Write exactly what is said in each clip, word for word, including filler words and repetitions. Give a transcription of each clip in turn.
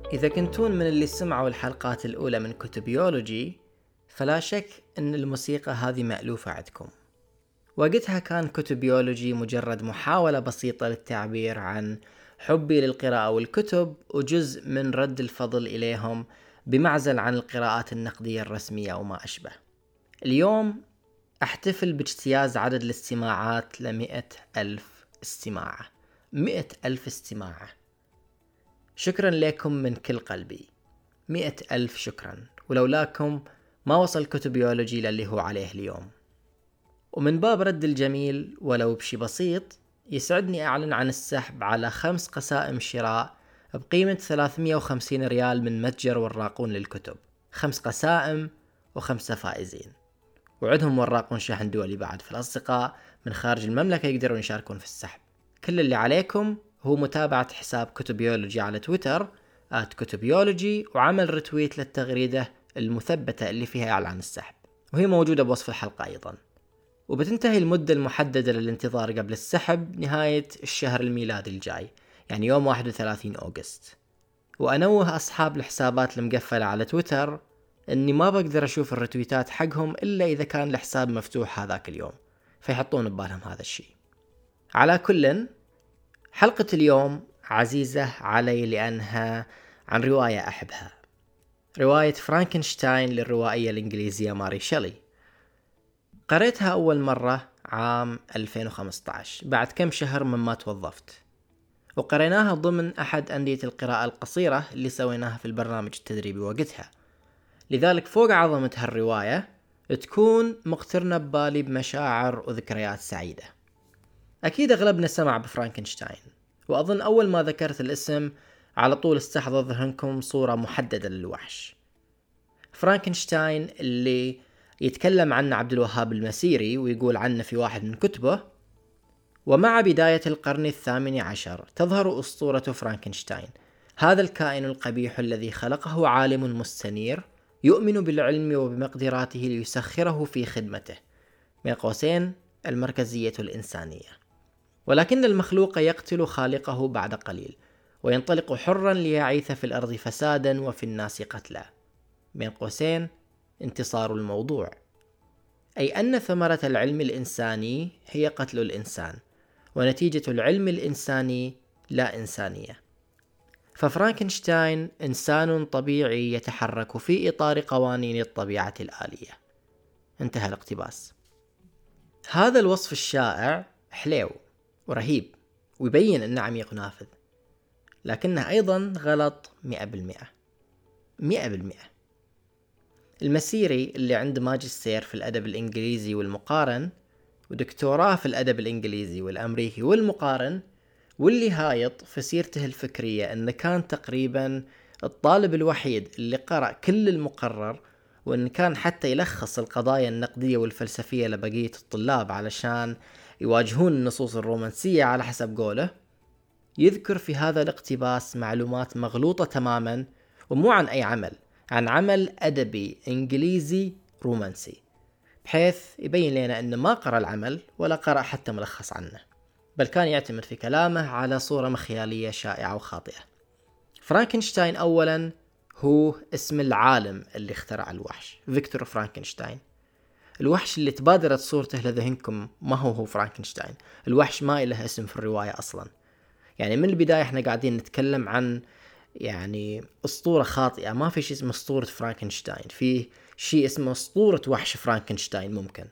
إذا كنتون من اللي سمعوا الحلقات الأولى من كتبيولوجي فلا شك أن الموسيقى هذه مألوفة عندكم. وقتها كان كتبيولوجي مجرد محاولة بسيطة للتعبير عن حبي للقراءة والكتب وجزء من رد الفضل إليهم بمعزل عن القراءات النقدية الرسمية وما أشبه. اليوم أحتفل باجتياز عدد الاستماعات لمئة ألف استماعة مئة ألف استماعة. شكرا لكم من كل قلبي، مئة ألف شكرا، ولولاكم ما وصل كتبيولوجي للي هو عليه اليوم. ومن باب رد الجميل ولو بشي بسيط، يسعدني أعلن عن السحب على خمس قسائم شراء بقيمة ثلاثمئة وخمسين ريال من متجر وراقون للكتب. خمس قسائم وخمسة فائزين، وعدهم وراقون شحن دولي بعد، في الأصدقاء من خارج المملكة يقدرون يشاركون في السحب. كل اللي عليكم هو متابعة حساب كتبيولوجي على تويتر آت كتبيولوجي وعمل رتويت للتغريدة المثبتة اللي فيها إعلان السحب، وهي موجودة بوصف الحلقة أيضا. وبتنتهي المدة المحددة للانتظار قبل السحب نهاية الشهر الميلادي الجاي، يعني يوم واحد وثلاثين أغسطس. وأنوه أصحاب الحسابات المقفلة على تويتر أني ما بقدر أشوف الرتويتات حقهم إلا إذا كان الحساب مفتوح هذاك اليوم، فيحطون ببالهم هذا الشيء. على كل، حلقة اليوم عزيزة علي لأنها عن رواية أحبها، رواية فرانكنشتاين للروائية الإنجليزية ماري شيلي. قريتها أول مرة عام ألفين وخمسة عشر بعد كم شهر مما توظفت، وقريناها ضمن أحد أندية القراءة القصيرة اللي سويناها في البرنامج التدريبي وقتها. لذلك فوق عظمة هالرواية تكون مقترنة ببالي بمشاعر وذكريات سعيدة. أكيد أغلبنا سمع بفرانكنشتاين، وأظن أول ما ذكرت الاسم على طول استحضر ذهنكم صورة محددة للوحش. فرانكنشتاين اللي يتكلم عنه عبد الوهاب المسيري ويقول عنه في واحد من كتبه: ومع بداية القرن الثامن عشر تظهر أسطورة فرانكنشتاين، هذا الكائن القبيح الذي خلقه عالم مستنير يؤمن بالعلم وبمقدراته ليسخره في خدمته، من قوسين المركزية الإنسانية. ولكن المخلوق يقتل خالقه بعد قليل وينطلق حرا ليعيث في الأرض فسادا وفي الناس قتلا، بين قوسين انتصار الموضوع. أي أن ثمرة العلم الإنساني هي قتل الإنسان، ونتيجة العلم الإنساني لا إنسانية. ففرانكنشتاين إنسان طبيعي يتحرك في إطار قوانين الطبيعة الآلية. انتهى الاقتباس. هذا الوصف الشائع حليو ورهيب ويبين أنه عميق ونافذ، لكنه أيضا غلط مئة بالمئة مئة بالمئة. المسيري اللي عنده ماجستير في الأدب الإنجليزي والمقارن ودكتوراه في الأدب الإنجليزي والأمريكي والمقارن، واللي هايط في سيرته الفكرية أنه كان تقريبا الطالب الوحيد اللي قرأ كل المقرر، وأن كان حتى يلخص القضايا النقدية والفلسفية لبقية الطلاب علشان يواجهون النصوص الرومانسية على حسب قوله، يذكر في هذا الاقتباس معلومات مغلوطة تماما، ومو عن أي عمل، عن عمل أدبي إنجليزي رومانسي، بحيث يبين لنا أنه ما قرأ العمل ولا قرأ حتى ملخص عنه، بل كان يعتمد في كلامه على صورة مخيالية شائعة وخاطئة. فرانكنشتاين أولا هو اسم العالم اللي اخترع الوحش، فيكتور فرانكنشتاين. الوحش اللي تبادرت صورته لذهنكم ما هو هو فرانكنشتاين. الوحش ما له اسم في الرواية أصلا. يعني من البداية احنا قاعدين نتكلم عن يعني أسطورة خاطئة، ما في شيء اسمه أسطورة فرانكنشتاين، في شيء اسمه أسطورة وحش فرانكنشتاين ممكن.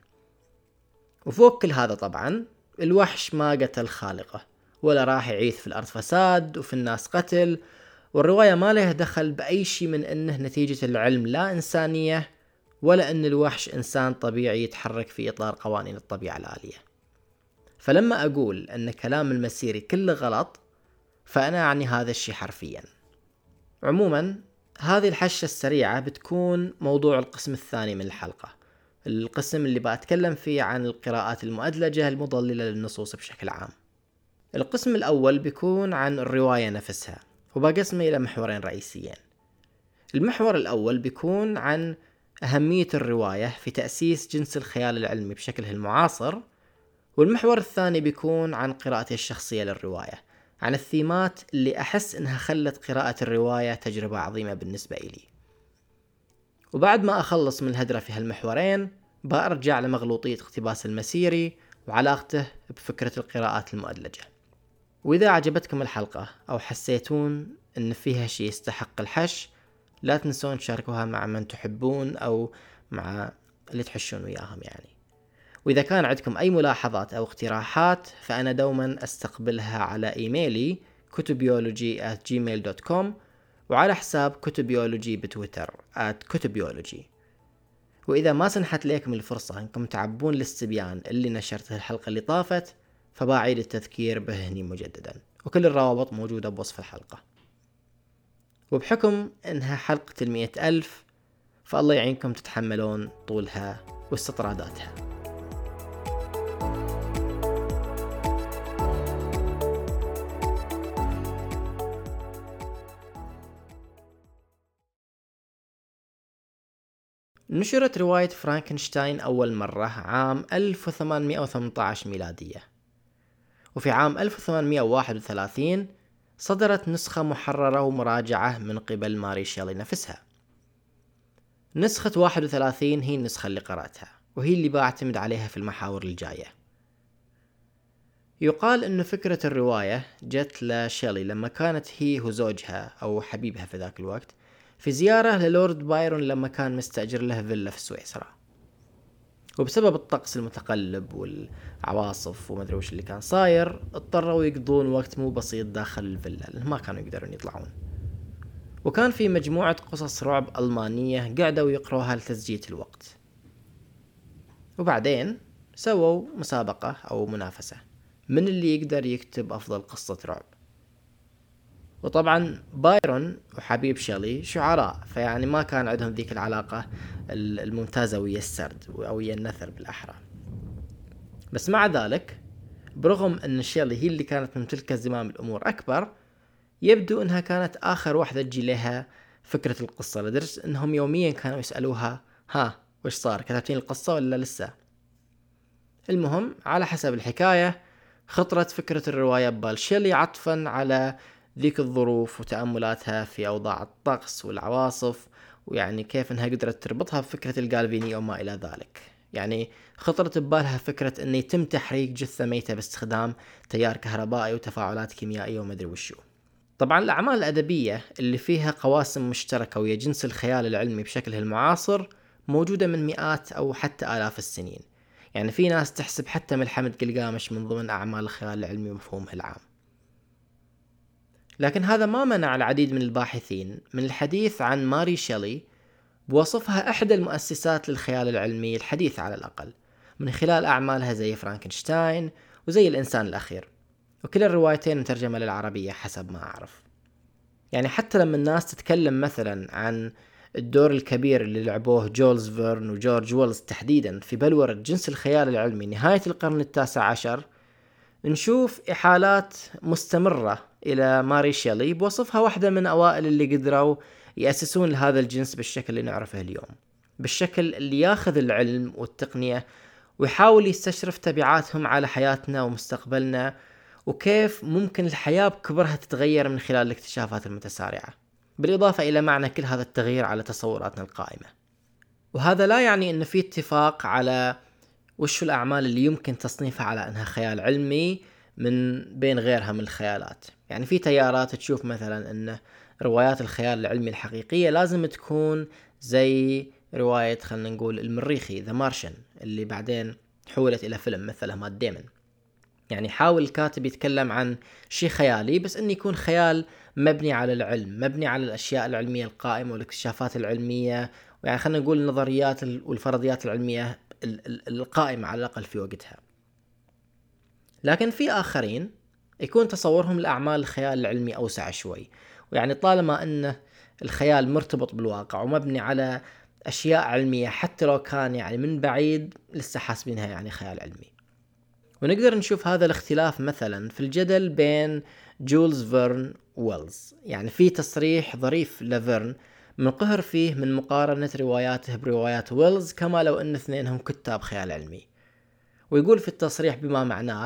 وفوق كل هذا طبعا الوحش ما قتل خالقه ولا راح يعيث في الأرض فساد وفي الناس قتل، والرواية ما له دخل بأي شيء من أنه نتيجة العلم لا إنسانية، ولا أن الوحش إنسان طبيعي يتحرك في إطار قوانين الطبيعة الآلية. فلما أقول أن كلام المسيري كله غلط فأنا أعني هذا الشيء حرفيا. عموما هذه الحشة السريعة بتكون موضوع القسم الثاني من الحلقة، القسم اللي بأتكلم فيه عن القراءات المؤدلجة المضللة للنصوص بشكل عام. القسم الأول بيكون عن الرواية نفسها، وبقسمه إلى محورين رئيسيين. المحور الأول بيكون عن أهمية الرواية في تأسيس جنس الخيال العلمي بشكله المعاصر، والمحور الثاني بيكون عن قراءتي الشخصية للرواية، عن الثيمات اللي أحس إنها خلت قراءة الرواية تجربة عظيمة بالنسبة إلي. وبعد ما أخلص من الهدرة في هالمحورين بأرجع لمغلوطية اقتباس المسيري وعلاقته بفكرة القراءات المؤدلجة. وإذا عجبتكم الحلقة أو حسيتون إن فيها شيء يستحق الحش، لا تنسون تشاركوها مع من تحبون أو مع اللي تحشون وياهم يعني. وإذا كان عندكم أي ملاحظات أو اقتراحات فأنا دوما أستقبلها على إيميلي كتبيولوجي آت جيميل دوت كوم وعلى حساب كتبيولوجي بتويتر آت كتبيولوجي. وإذا ما سنحت لكم الفرصة أنكم تعبون الاستبيان اللي نشرته الحلقة اللي طافت فبعيد التذكير به هني مجددا، وكل الروابط موجودة بوصف الحلقة. وبحكم أنها حلقة المئة ألف فالله يعينكم تتحملون طولها واستطراداتها. نشرت رواية فرانكنشتاين أول مرة عام ألف وثمانمئة وثمانية عشر ميلادية، وفي عام ألف وثمانمئة وواحد وثلاثين صدرت نسخة محررة ومراجعة من قبل ماري شيلي نفسها. نسخة واحد وثلاثين هي النسخة اللي قرأتها وهي اللي بعتمد عليها في المحاور الجاية. يقال أن فكرة الرواية جت لشيلي لما كانت هي وزوجها أو حبيبها في ذاك الوقت في زيارة للورد بايرون لما كان مستأجر له فيلا في سويسرا، وبسبب الطقس المتقلب والعواصف وما ادري وش اللي كان صاير اضطروا يقضون وقت مو بسيط داخل الفيلا لأنه ما كانوا يقدرون يطلعون. وكان في مجموعة قصص رعب ألمانية قعدوا يقروها لتسجية الوقت، وبعدين سووا مسابقة أو منافسة من اللي يقدر يكتب أفضل قصة رعب. وطبعا بايرون وحبيب شيلي شعراء، فيعني ما كان عندهم ذيك العلاقة الممتازة ويا السرد أو ويا النثر بالأحرى. بس مع ذلك برغم أن شيلي هي اللي كانت ممتلكة زمام الأمور أكبر، يبدو أنها كانت آخر واحدة تجي لها فكرة القصة، لدرجة أنهم يوميا كانوا يسألوها ها وش صار، كتبتين القصة ولا لسه؟ المهم على حسب الحكاية خطرت فكرة الرواية ببال شيلي عطفا على ذيك الظروف وتأملاتها في أوضاع الطقس والعواصف، ويعني كيف أنها قدرت تربطها بفكرة الجالفينية وما إلى ذلك. يعني خطرت ببالها فكرة أن يتم تحريك جثة ميتة باستخدام تيار كهربائي وتفاعلات كيميائية وما أدري وشو. طبعا الأعمال الأدبية اللي فيها قواسم مشتركة ويا جنس الخيال العلمي بشكله المعاصر موجودة من مئات أو حتى آلاف السنين. يعني في ناس تحسب حتى ملحمة قلقامش من ضمن أعمال الخيال العلمي ومفهومه العام. لكن هذا ما منع العديد من الباحثين من الحديث عن ماري شيلي بوصفها إحدى المؤسسات للخيال العلمي الحديث على الأقل، من خلال أعمالها زي فرانكنشتاين وزي الإنسان الأخير، وكل الروايتين مترجمة للعربية حسب ما أعرف. يعني حتى لما الناس تتكلم مثلا عن الدور الكبير اللي لعبوه جولز فيرن وجورج ويلز تحديدا في بلورة جنس الخيال العلمي نهاية القرن التاسع عشر، نشوف إحالات مستمرة إلى ماري شيلي بوصفها واحدة من أوائل اللي قدروا يأسسون لهذا الجنس بالشكل اللي نعرفه اليوم، بالشكل اللي ياخذ العلم والتقنية ويحاول يستشرف تبعاتهم على حياتنا ومستقبلنا، وكيف ممكن الحياة بكبرها تتغير من خلال الاكتشافات المتسارعة، بالإضافة إلى معنى كل هذا التغيير على تصوراتنا القائمة. وهذا لا يعني أن في اتفاق على وش الأعمال اللي يمكن تصنيفها على أنها خيال علمي من بين غيرها من الخيالات. يعني في تيارات تشوف مثلا أن روايات الخيال العلمي الحقيقية لازم تكون زي رواية خلنا نقول المريخي The Martian اللي بعدين حولت إلى فيلم مثله مات ديمون. يعني حاول الكاتب يتكلم عن شيء خيالي بس أن يكون خيال مبني على العلم، مبني على الأشياء العلمية القائمة والاكتشافات العلمية، ويعني خلنا نقول النظريات والفرضيات العلمية القائمة على الأقل في وقتها. لكن في آخرين يكون تصورهم لأعمال الخيال العلمي أوسع شوي، ويعني طالما أن الخيال مرتبط بالواقع ومبني على أشياء علمية حتى لو كان يعني من بعيد لسه حاسبينها يعني خيال علمي. ونقدر نشوف هذا الاختلاف مثلا في الجدل بين جولز فيرن ويلز. يعني في تصريح ظريف لفيرن منقهر فيه من مقارنة رواياته بروايات ويلز كما لو أن اثنينهم كتاب خيال علمي، ويقول في التصريح بما معناه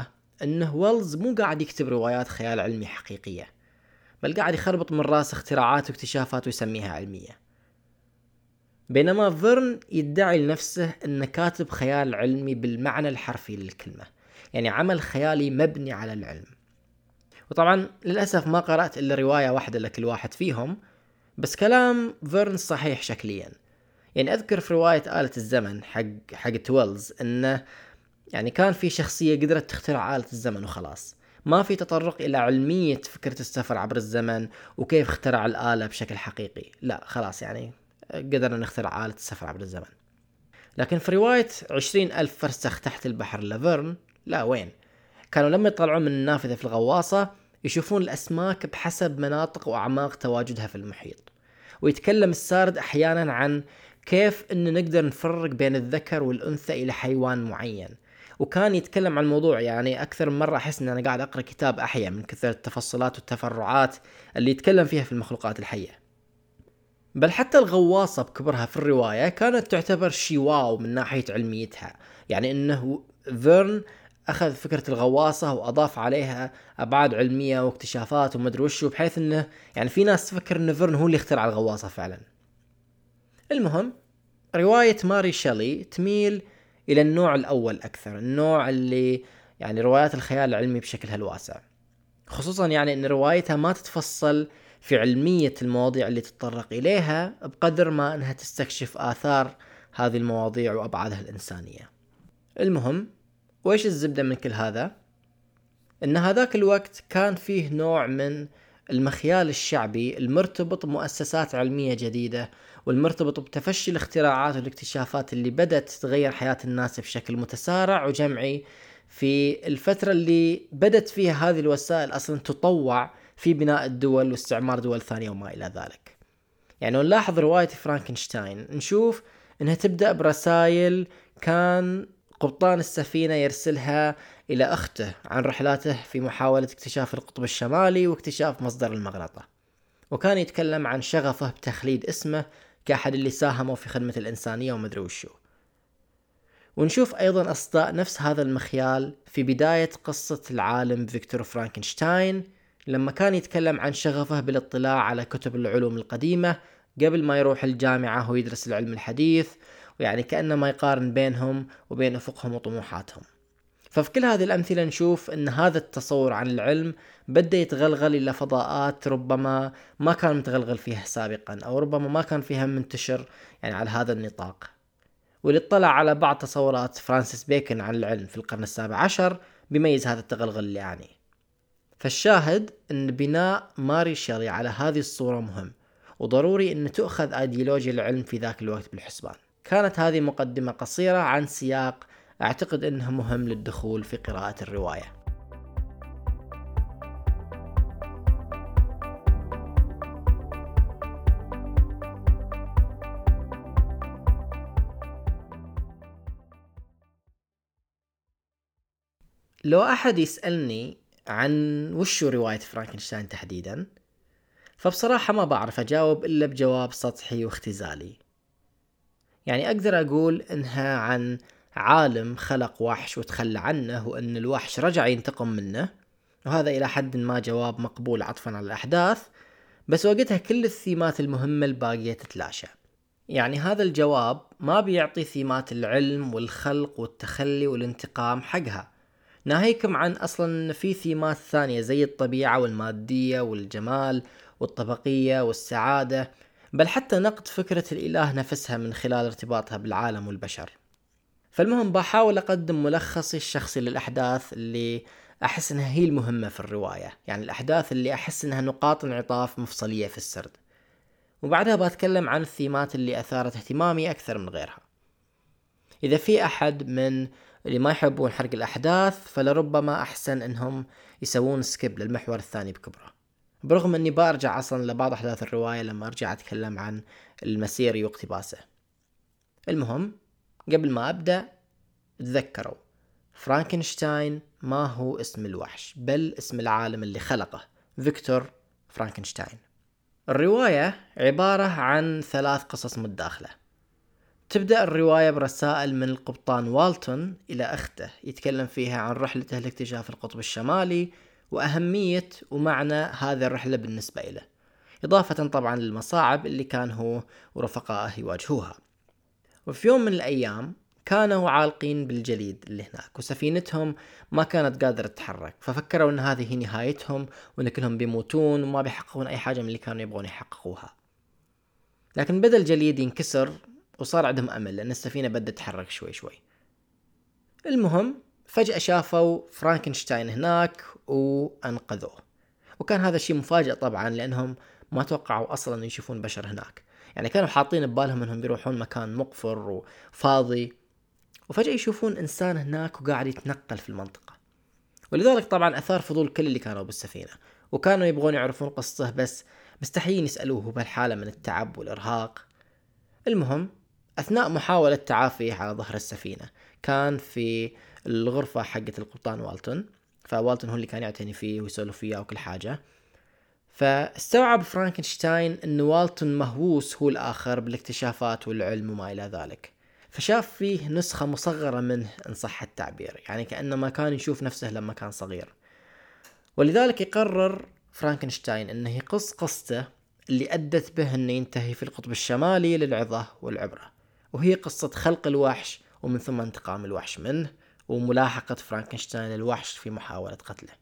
أنه ويلز مو قاعد يكتب روايات خيال علمي حقيقية، بل قاعد يخربط من راس اختراعات واكتشافات ويسميها علمية. بينما فيرن يدعي لنفسه أنه كاتب خيال علمي بالمعنى الحرفي للكلمة، يعني عمل خيالي مبني على العلم. وطبعا للأسف ما قرأت إلا رواية واحدة لكل واحد فيهم، بس كلام فيرن صحيح شكليا. يعني أذكر في رواية آلة الزمن حق حق ويلز أنه يعني كان في شخصية قدرت تخترع آلة الزمن وخلاص، ما في تطرق إلى علمية فكرة السفر عبر الزمن وكيف اخترع الآلة بشكل حقيقي. لا خلاص، يعني قدرنا نخترع آلة السفر عبر الزمن. لكن في رواية عشرين ألف فرسخ تحت البحر لفيرن، لا وين، كانوا لما يطلعون من النافذة في الغواصة يشوفون الأسماك بحسب مناطق وأعماق تواجدها في المحيط. ويتكلم السارد أحيانا عن كيف أن نقدر نفرق بين الذكر والأنثى إلى حيوان معين. وكان يتكلم عن الموضوع يعني أكثر من مرة أحس أن أنا قاعد أقرأ كتاب أحيا من كثرة التفصيلات والتفرعات اللي يتكلم فيها في المخلوقات الحية. بل حتى الغواصة بكبرها في الرواية كانت تعتبر شي واو من ناحية علميتها، يعني أنه فيرن أخذ فكرة الغواصة وأضاف عليها أبعاد علمية واكتشافات ومدري وشو، بحيث أنه يعني في ناس تفكر أن فيرن هو اللي اخترع الغواصة فعلا. المهم، رواية ماري شيلي تميل إلى النوع الأول أكثر، النوع اللي يعني روايات الخيال العلمي بشكلها الواسع، خصوصا يعني أن روايتها ما تتفصل في علمية المواضيع اللي تتطرق إليها بقدر ما أنها تستكشف آثار هذه المواضيع وأبعادها الإنسانية. المهم، وإيش الزبدة من كل هذا؟ إن هذاك الوقت كان فيه نوع من المخيال الشعبي المرتبط بمؤسسات علمية جديدة، والمرتبط بتفشي الاختراعات والاكتشافات اللي بدأت تغير حياة الناس بشكل متسارع وجمعي في الفترة اللي بدأت فيها هذه الوسائل أصلا تطوع في بناء الدول واستعمار دول ثانية وما إلى ذلك. يعني نلاحظ رواية فرانكنشتاين نشوف إنها تبدأ برسائل كان قبطان السفينة يرسلها إلى أخته عن رحلاته في محاولة اكتشاف القطب الشمالي واكتشاف مصدر المغناطة، وكان يتكلم عن شغفه بتخليد اسمه كأحد اللي ساهموا في خدمة الإنسانية ومدري وشو. ونشوف أيضا أصداء نفس هذا المخيال في بداية قصة العالم فيكتور فرانكنشتاين، لما كان يتكلم عن شغفه بالاطلاع على كتب العلوم القديمة قبل ما يروح الجامعة ويدرس العلم الحديث، ويعني كأنما يقارن بينهم وبين أفقهم وطموحاتهم. ففي كل هذه الأمثلة نشوف أن هذا التصور عن العلم بدأ يتغلغل إلى فضاءات ربما ما كان متغلغل فيها سابقا، أو ربما ما كان فيها منتشر يعني على هذا النطاق. واللي اطلع على بعض تصورات فرانسيس بيكون عن العلم في القرن السابع عشر بيميز هذا التغلغل اللي يعني. فالشاهد أن بناء ماري شيلي على هذه الصورة مهم، وضروري أن تؤخذ أيديولوجيا العلم في ذاك الوقت بالحسبان. كانت هذه مقدمة قصيرة عن سياق أعتقد أنه مهم للدخول في قراءة الرواية. لو أحد يسألني عن وشو رواية فرانكنشتاين تحديدا، فبصراحة ما بعرف أجاوب إلا بجواب سطحي واختزالي. يعني أقدر أقول إنها عن عالم خلق وحش وتخلى عنه، وأن الوحش رجع ينتقم منه، وهذا إلى حد ما جواب مقبول عطفا على الأحداث، بس وقتها كل الثيمات المهمة الباقية تتلاشى. يعني هذا الجواب ما بيعطي ثيمات العلم والخلق والتخلي والانتقام حقها، ناهيكم عن أصلا في ثيمات ثانية زي الطبيعة والمادية والجمال والطبقية والسعادة، بل حتى نقد فكرة الإله نفسها من خلال ارتباطها بالعالم والبشر. فالمهم بحاول أقدم ملخصي الشخصي للأحداث اللي أحس أنها هي المهمة في الرواية، يعني الأحداث اللي أحس أنها نقاط انعطاف مفصلية في السرد، وبعدها بتكلم عن الثيمات اللي أثارت اهتمامي أكثر من غيرها. إذا في أحد من اللي ما يحبون حرق الأحداث فلربما أحسن أنهم يسوون سكيب للمحور الثاني بكبره، برغم أني برجع أصلا لبعض أحداث الرواية لما أرجع أتكلم عن المسيري واقتباسه. المهم، قبل ما أبدأ تذكروا فرانكنشتاين ما هو اسم الوحش، بل اسم العالم اللي خلقه، فيكتور فرانكنشتاين. الرواية عبارة عن ثلاث قصص متداخلة تبدأ الرواية برسائل من القبطان والتون إلى أخته يتكلم فيها عن رحلته لاكتشاف القطب الشمالي وأهمية ومعنى هذه الرحلة بالنسبة له، إضافة طبعا للمصاعب اللي كان هو ورفقائه يواجهوها. وفي يوم من الأيام كانوا عالقين بالجليد اللي هناك، وسفينتهم ما كانت قادرة تتحرك، ففكروا أن هذه هي نهايتهم وأن كلهم بيموتون وما بيحققون أي حاجة من اللي كانوا يبغون يحققوها. لكن بدأ الجليد ينكسر وصار عندهم أمل لأن السفينة بدأت تتحرك شوي شوي. المهم فجأة شافوا فرانكنشتاين هناك وأنقذوه، وكان هذا الشيء مفاجئ طبعا لأنهم ما توقعوا أصلا يشوفون بشر هناك، يعني كانوا حاطين ببالهم أنهم بيروحون مكان مقفر وفاضي، وفجأة يشوفون إنسان هناك وقاعد يتنقل في المنطقة. ولذلك طبعا أثار فضول كل اللي كانوا بالسفينة، وكانوا يبغون يعرفون قصته بس مستحيين يسألوه بهالحالة من التعب والإرهاق. المهم أثناء محاولة تعافيه على ظهر السفينة كان في الغرفة حقة القبطان والتون، فوالتون هو اللي كان يعتني فيه ويسولف فيه وكل حاجة. فاستوعب فرانكنشتاين أن والتون مهووس هو الآخر بالاكتشافات والعلم وما إلى ذلك، فشاف فيه نسخة مصغرة منه إن صح التعبير، يعني كأنما كان يشوف نفسه لما كان صغير. ولذلك يقرر فرانكنشتاين أنه يقص قصته اللي أدت به أنه ينتهي في القطب الشمالي للعظة والعبرة، وهي قصة خلق الوحش ومن ثم انتقام الوحش منه وملاحقة فرانكنشتاين للوحش في محاولة قتله.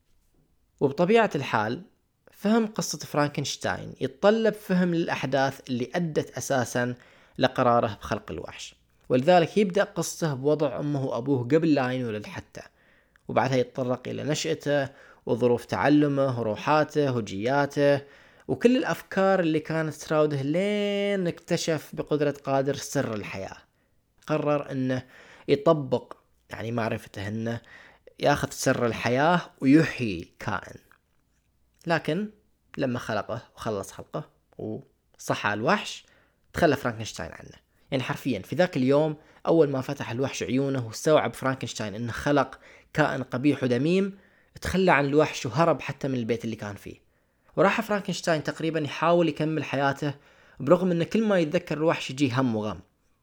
وبطبيعة الحال فهم قصة فرانكنشتاين يتطلب فهم للأحداث اللي أدت أساسا لقراره بخلق الوحش، ولذلك يبدأ قصته بوضع أمه وأبوه قبل لا ينولد حتى، وبعدها يتطرق إلى نشأته وظروف تعلمه وروحاته وجياته وكل الأفكار اللي كانت تراوده لين اكتشف بقدرة قادر سر الحياة. قرر أنه يطبق يعني معرفته أنه ياخذ سر الحياة ويحيي كائن. لكن لما خلقه وخلص خلقه وصحى الوحش تخلى فرانكنشتاين عنه، يعني حرفيا في ذاك اليوم أول ما فتح الوحش عيونه واستوعب فرانكنشتاين أنه خلق كائن قبيح ودميم تخلى عن الوحش وهرب حتى من البيت اللي كان فيه. وراح فرانكنشتاين تقريبا يحاول يكمل حياته برغم أنه كل ما يتذكر الوحش يجي هم وغم.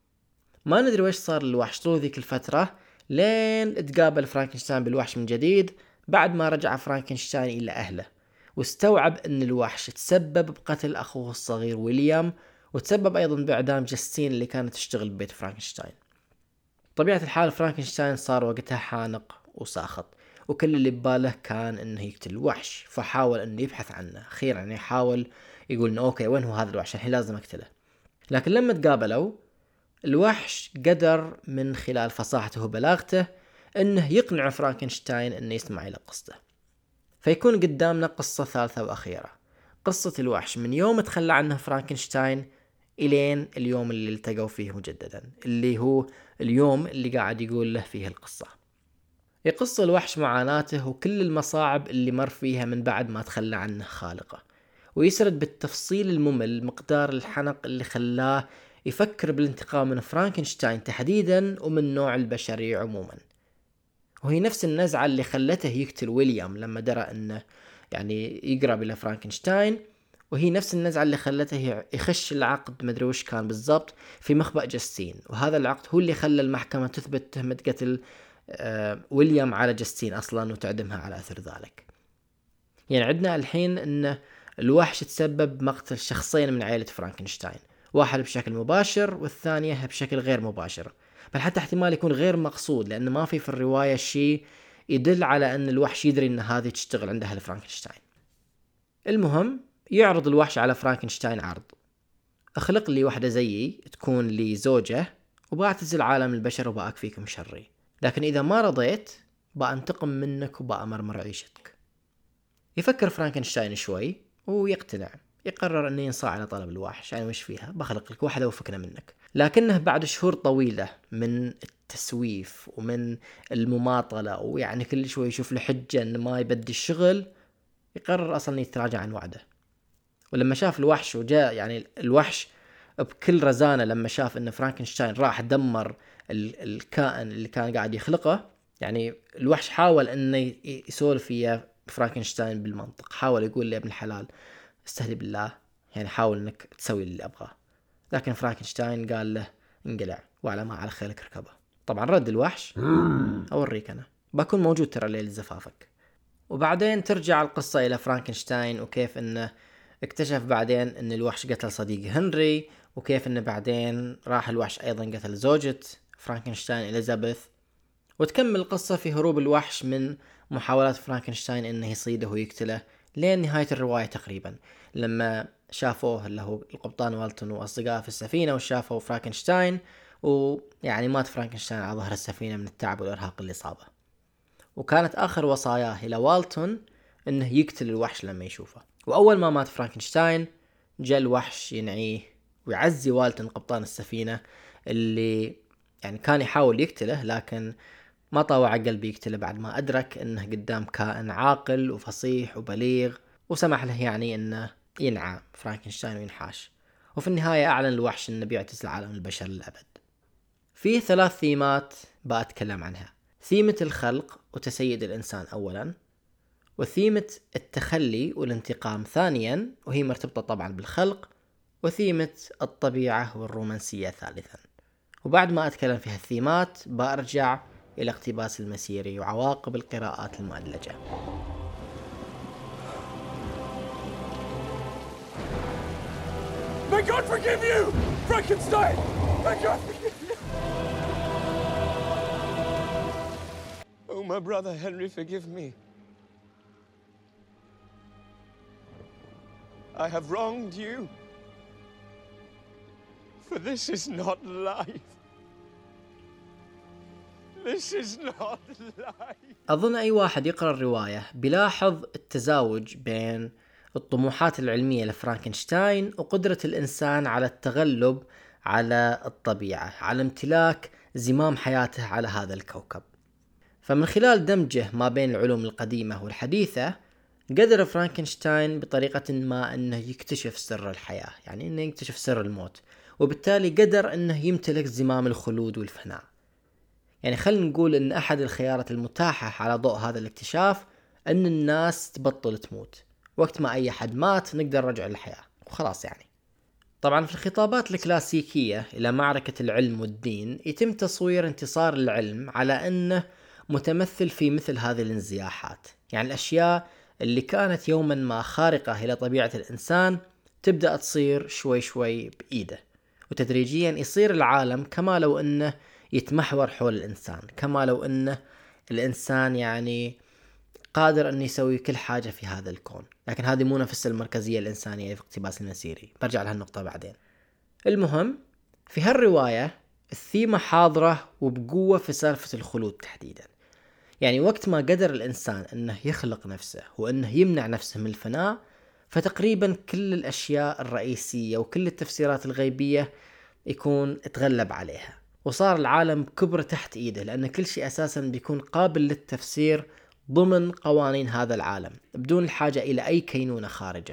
ما ندري ويش صار للوحش طول ذيك الفترة لين تقابل فرانكنشتاين بالوحش من جديد بعد ما رجع فرانكنشتاين إلى أهله، واستوعب أن الوحش تسبب بقتل أخوه الصغير ويليام، وتسبب أيضا بإعدام جاستين اللي كانت تشتغل ببيت فرانكنشتاين. طبيعة الحال فرانكنشتاين صار وقتها حانق وساخط، وكل اللي بباله كان أنه يقتل الوحش، فحاول أنه يبحث عنه. أخيرا يعني يحاول يقول إنه أوكي وين هو هذا الوحش الحين لازم أقتله. لكن لما تقابلوا الوحش قدر من خلال فصاحته وبلاغته أنه يقنع فرانكنشتاين أنه يسمع إلى قصته. فيكون قدامنا قصة ثالثة وأخيرة، قصة الوحش من يوم تخلى عنه فرانكنشتاين إلين اليوم اللي التقوا فيه مجددا، اللي هو اليوم اللي قاعد يقول له فيه القصة. يقص الوحش معاناته وكل المصاعب اللي مر فيها من بعد ما تخلى عنه خالقه، ويسرد بالتفصيل الممل مقدار الحنق اللي خلاه يفكر بالانتقام من فرانكنشتاين تحديدا ومن نوع البشري عموما. وهي نفس النزعة اللي خلته يقتل ويليام لما درى انه يعني يقرب الى فرانكنشتاين، وهي نفس النزعة اللي خلته يخش العقد مدري وش كان بالضبط في مخبأ جاستين، وهذا العقد هو اللي خلى المحكمة تثبت تهمة قتل آه ويليام على جاستين اصلا وتعدمها على اثر ذلك. يعني عندنا الحين ان الوحش تسبب مقتل شخصين من عائلة فرانكنشتاين، واحد بشكل مباشر والثانية بشكل غير مباشر، بل حتى احتمال يكون غير مقصود لأن ما في في الرواية شيء يدل على أن الوحش يدري أن هذه تشتغل عند أهل فرانكنشتاين. المهم يعرض الوحش على فرانكنشتاين عرض: اخلق لي واحدة زيي تكون لي زوجة وبأعتزل عالم البشر وبأكفيكم شري، لكن إذا ما رضيت بأنتقم منك وبأمرمر عيشتك. يفكر فرانكنشتاين شوي ويقتنع، يقرر أنه ينصاع على طلب الوحش، يعني مش فيها بخلق لك واحدة وفكنا منك. لكنه بعد شهور طويلة من التسويف ومن المماطلة ويعني كل شوي يشوف له حجة أنه ما يبدي الشغل، يقرر أصلا يتراجع عن وعده. ولما شاف الوحش وجاء يعني الوحش بكل رزانة لما شاف أن فرانكنشتاين راح دمر الكائن اللي كان قاعد يخلقه، يعني الوحش حاول أنه يسولف فيه فرانكنشتاين بالمنطق، حاول يقول لي ابن الحلال استهدي بالله، يعني حاول انك تسوي اللي ابغاه. لكن فرانكنشتاين قال له انقلع وعلى ما على خيلك ركبه. طبعا رد الوحش اوريك انا بكون موجود ترى ليلة زفافك. وبعدين ترجع القصة الى فرانكنشتاين وكيف انه اكتشف بعدين ان الوحش قتل صديق هنري، وكيف انه بعدين راح الوحش ايضا قتل زوجة فرانكنشتاين إليزابيث. وتكمل القصة في هروب الوحش من محاولات فرانكنشتاين انه يصيده ويقتله لين نهاية الرواية تقريبا، لما شافوه اللي هو القبطان والتون واصدقائه في السفينة وشافوا فرانكنشتاين، ويعني مات فرانكنشتاين على ظهر السفينة من التعب والارهاق اللي صابه. وكانت اخر وصاياه الى والتون انه يقتل الوحش لما يشوفه. واول ما مات فرانكنشتاين جاء الوحش ينعيه ويعزي والتون قبطان السفينة اللي يعني كان يحاول يقتله، لكن ما طاوع قلبي يقتله بعد ما أدرك أنه قدام كائن عاقل وفصيح وبليغ، وسمح له يعني أنه ينعى فرانكنشتاين وينحاش. وفي النهاية أعلن الوحش أنه بيعتزل عالم البشر للأبد. فيه ثلاث ثيمات بأتكلم عنها: ثيمة الخلق وتسيد الإنسان أولا، وثيمة التخلي والانتقام ثانيا وهي مرتبطة طبعا بالخلق، وثيمة الطبيعة والرومانسية ثالثا. وبعد ما أتكلم في هالثيمات بأرجع إلى اقتباس المسيري وعواقب القراءات المؤلجة. May God forgive you, Frankenstein! May God forgive you! Oh, my brother Henry, forgive me. I have wronged you. For this is not life. This is not life. أظن أي واحد يقرأ الرواية بيلاحظ التزاوج بين الطموحات العلمية لفرانكنشتاين وقدرة الإنسان على التغلب على الطبيعة، على امتلاك زمام حياته على هذا الكوكب. فمن خلال دمجه ما بين العلوم القديمة والحديثة قدر فرانكنشتاين بطريقة ما أنه يكتشف سر الحياة، يعني أنه يكتشف سر الموت، وبالتالي قدر أنه يمتلك زمام الخلود والفناء. يعني خلينا نقول أن أحد الخيارات المتاحة على ضوء هذا الاكتشاف أن الناس تبطل تموت، وقت ما أي حد مات نقدر نرجع للحياة وخلاص. يعني طبعا في الخطابات الكلاسيكية إلى معركة العلم والدين يتم تصوير انتصار العلم على أنه متمثل في مثل هذه الانزياحات، يعني الأشياء اللي كانت يوما ما خارقة إلى طبيعة الإنسان تبدأ تصير شوي شوي بإيده، وتدريجيا يصير العالم كما لو أنه يتمحور حول الإنسان، كما لو أنه الإنسان يعني قادر أن يسوي كل حاجة في هذا الكون. لكن هذه مو نفس المركزية الإنسانية في اقتباس المسيري، برجع لها النقطة بعدين. المهم في هالرواية الثيمة حاضرة وبقوة في سالفة الخلود تحديدا. يعني وقت ما قدر الإنسان أنه يخلق نفسه وأنه يمنع نفسه من الفناء، فتقريبا كل الأشياء الرئيسية وكل التفسيرات الغيبية يكون اتغلب عليها، وصار العالم كبر تحت إيده، لأن كل شيء أساسا بيكون قابل للتفسير ضمن قوانين هذا العالم بدون الحاجة إلى أي كينونة خارجة.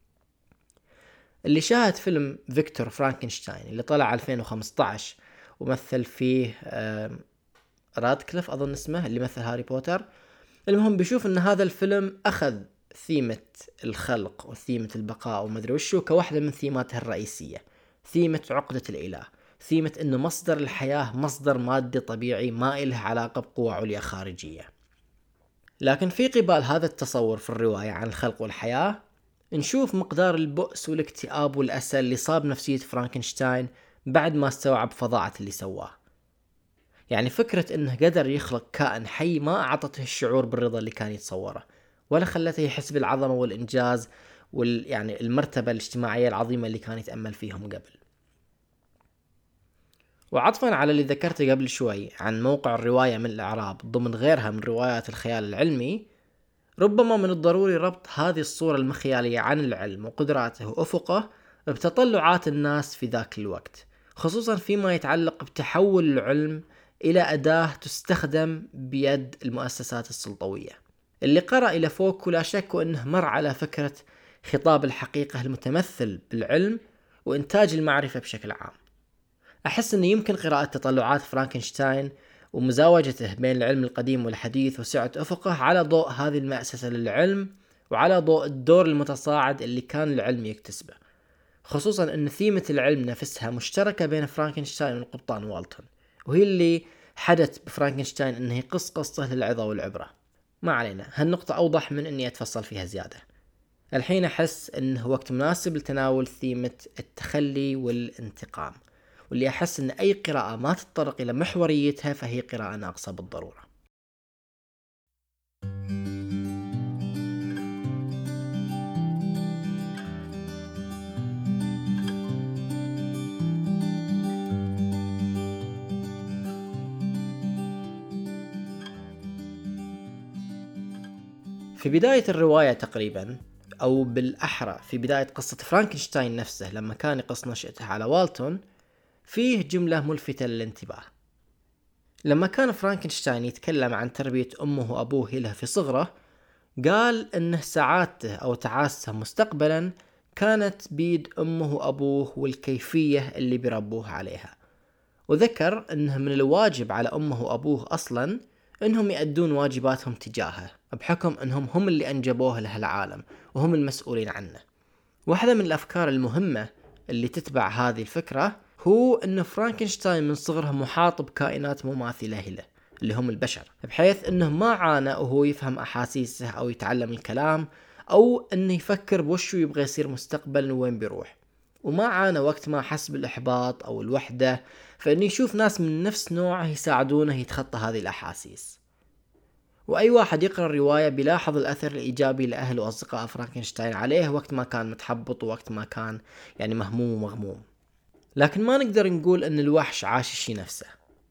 اللي شاهد فيلم فيكتور فرانكنشتاين اللي طلع ألفين وخمسة عشر ومثل فيه رادكليف أظن اسمه اللي مثل هاري بوتر، المهم بيشوف أن هذا الفيلم أخذ ثيمة الخلق وثيمة البقاء ومدري وشو كواحدة من ثيماتها الرئيسية، ثيمة عقدة الإله، ثيمة أنه مصدر الحياة مصدر مادي طبيعي ما إله علاقة بقوة عليا خارجية. لكن في قبال هذا التصور في الرواية عن الخلق والحياة نشوف مقدار البؤس والاكتئاب والأسى اللي صاب نفسية فرانكنشتاين بعد ما استوعب فظاعة اللي سواه. يعني فكرة انه قدر يخلق كائن حي ما اعطته الشعور بالرضا اللي كان يتصوره، ولا خلته يحس بالعظمة والانجاز وال يعني المرتبة الاجتماعية العظيمة اللي كان يتأمل فيهم قبل. وعطفا على اللي ذكرته قبل شوي عن موقع الرواية من الإعراب ضمن غيرها من روايات الخيال العلمي، ربما من الضروري ربط هذه الصورة المخيالية عن العلم وقدراته وأفقه بتطلعات الناس في ذاك الوقت، خصوصا فيما يتعلق بتحول العلم إلى أداة تستخدم بيد المؤسسات السلطوية. اللي قرأ إلى فوق ولا شك أنه مر على فكرة خطاب الحقيقة المتمثل بالعلم وإنتاج المعرفة بشكل عام. أحس أنه يمكن قراءة تطلعات فرانكنشتاين ومزاوجته بين العلم القديم والحديث وسعة أفقه على ضوء هذه المؤسسة للعلم، وعلى ضوء الدور المتصاعد اللي كان العلم يكتسبه. خصوصا أن ثيمة العلم نفسها مشتركة بين فرانكنشتاين والقبطان والتون، وهي اللي حدث بفرانكنشتاين أنه يقص قصته للعظة والعبرة. ما علينا، هالنقطة أوضح من أني أتفصل فيها زيادة. الحين أحس أنه وقت مناسب لتناول ثيمة التخلي والانتقام، واللي أحس أن أي قراءة ما تتطرق إلى محوريتها فهي قراءة ناقصة بالضرورة. في بداية الرواية تقريبا، أو بالأحرى في بداية قصة فرانكنشتاين نفسه لما كان يقص نشأته على والتون، فيه جملة ملفتة للانتباه. لما كان فرانكنشتاين يتكلم عن تربية أمه وأبوه له في صغره، قال أنه سعادته أو تعاسته مستقبلا كانت بيد أمه وأبوه والكيفية اللي بيربوه عليها، وذكر أنه من الواجب على أمه وأبوه أصلا أنهم يأدون واجباتهم تجاهه، بحكم أنهم هم اللي أنجبوه له العالم وهم المسؤولين عنه. واحدة من الأفكار المهمة اللي تتبع هذه الفكرة هو أن فرانكنشتاين من صغره محاط بكائنات مماثلة له اللي هم البشر، بحيث أنه ما عانى وهو يفهم أحاسيسه أو يتعلم الكلام أو أنه يفكر بوشو يبغى يصير مستقبلا وين بيروح، وما عانى وقت ما حس بالإحباط أو الوحدة فإنه يشوف ناس من نفس نوعه يساعدونه يتخطى هذه الأحاسيس. وأي واحد يقرأ الرواية بيلاحظ الأثر الإيجابي لأهل وأصدقاء فرانكنشتاين عليه وقت ما كان متحبط ووقت ما كان يعني مهموم ومغموم. لكن ما نقدر نقول أن الوحش عاش الشي نفسه.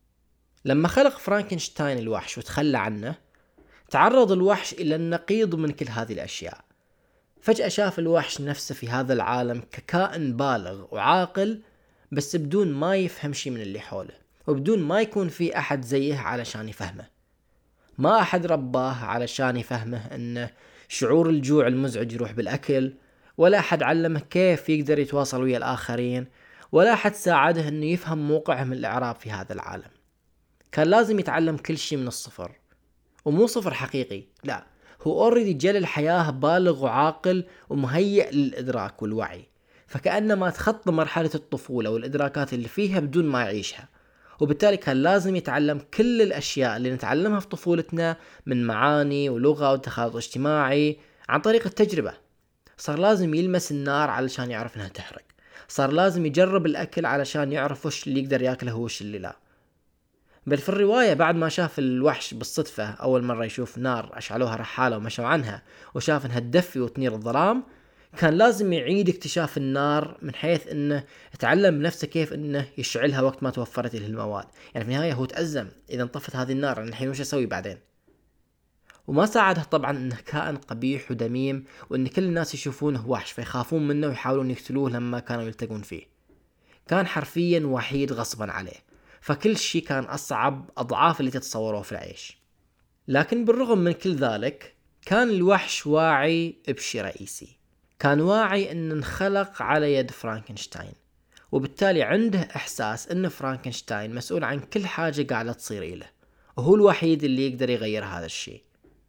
لما خلق فرانكنشتاين الوحش وتخلى عنه، تعرض الوحش إلى النقيض من كل هذه الأشياء. فجأة شاف الوحش نفسه في هذا العالم ككائن بالغ وعاقل، بس بدون ما يفهم شي من اللي حوله، وبدون ما يكون في أحد زيه علشان يفهمه. ما أحد رباه علشان يفهمه أن شعور الجوع المزعج يروح بالأكل، ولا أحد علمه كيف يقدر يتواصل ويا الآخرين، ولا أحد ساعده أنه يفهم موقعهم الإعراب في هذا العالم. كان لازم يتعلم كل شيء من الصفر، ومو صفر حقيقي، لا، هو أوريدي جل الحياة بالغ وعاقل ومهيئ للإدراك والوعي، فكأنما تخطى مرحلة الطفولة والإدراكات اللي فيها بدون ما يعيشها. وبالتالي كان لازم يتعلم كل الأشياء اللي نتعلمها في طفولتنا من معاني ولغة وتخاطب اجتماعي عن طريق التجربة. صار لازم يلمس النار علشان يعرف انها تحرق، صار لازم يجرب الأكل علشان يعرف وش اللي يقدر يأكله وش اللي لا. بل في الرواية بعد ما شاف الوحش بالصدفة أول مرة يشوف نار أشعلوها رحالة ومشوا عنها وشاف انها تدفي وتنير الظلام، كان لازم يعيد اكتشاف النار من حيث انه يتعلم بنفسه كيف انه يشعلها وقت ما توفرت له المواد. يعني في النهاية هو تأزم اذا انطفت هذه النار الحين وش اسوي بعدين. وما ساعده طبعا انه كائن قبيح ودميم، وان كل الناس يشوفونه وحش فيخافون منه ويحاولون يقتلوه لما كانوا يلتقون فيه. كان حرفيا وحيد غصبا عليه، فكل شيء كان اصعب اضعاف اللي تتصوروه في العيش. لكن بالرغم من كل ذلك كان الوحش واعي بشيء رئيسي، كان واعي أن انخلق على يد فرانكنشتاين، وبالتالي عنده إحساس أن فرانكنشتاين مسؤول عن كل حاجة قاعدة تصير إله، وهو الوحيد اللي يقدر يغير هذا الشيء.